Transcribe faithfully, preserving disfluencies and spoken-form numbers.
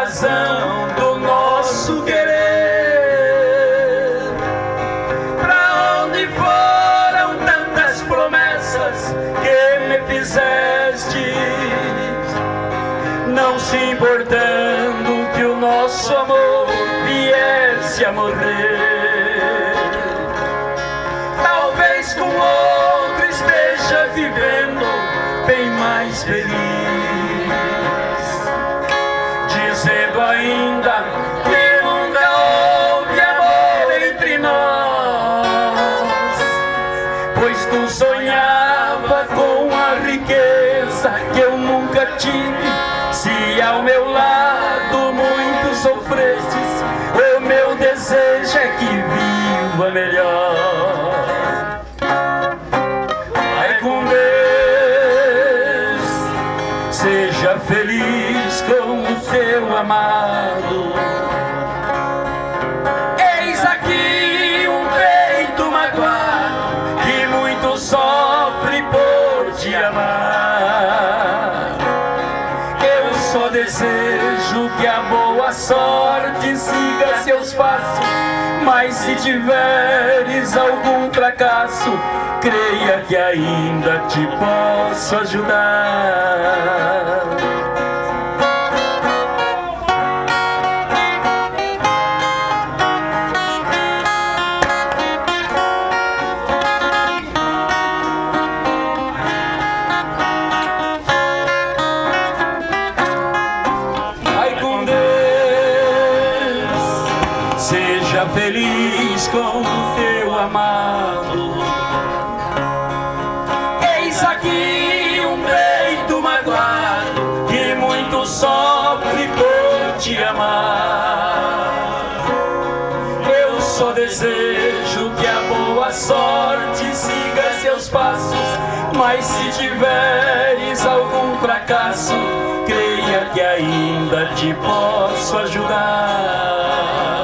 razão do nosso querer. Pra onde foram tantas promessas que me fizestes, não se importando que o nosso amor viesse a morrer? Talvez com outro esteja vivendo bem mais feliz, dizendo ainda que nunca houve amor entre nós, pois tu sonhava com a riqueza que eu nunca tive. Se ao meu lado muito sofrestes, o meu desejo é que viva melhor. Vai com Deus, seja feliz com o seu amado. Eis aqui um peito magoado que muito sofre por te amar. Eu só desejo que a boa sorte siga seus passos, mas se tiveres algum fracasso, creia que ainda te posso ajudar. Vai com Deus, seja feliz com o teu amado. Eis aqui um peito magoado que muito sofre por te amar. Eu só desejo que a boa sorte siga seus passos, mas se tiveres algum fracasso, creia que ainda te posso ajudar.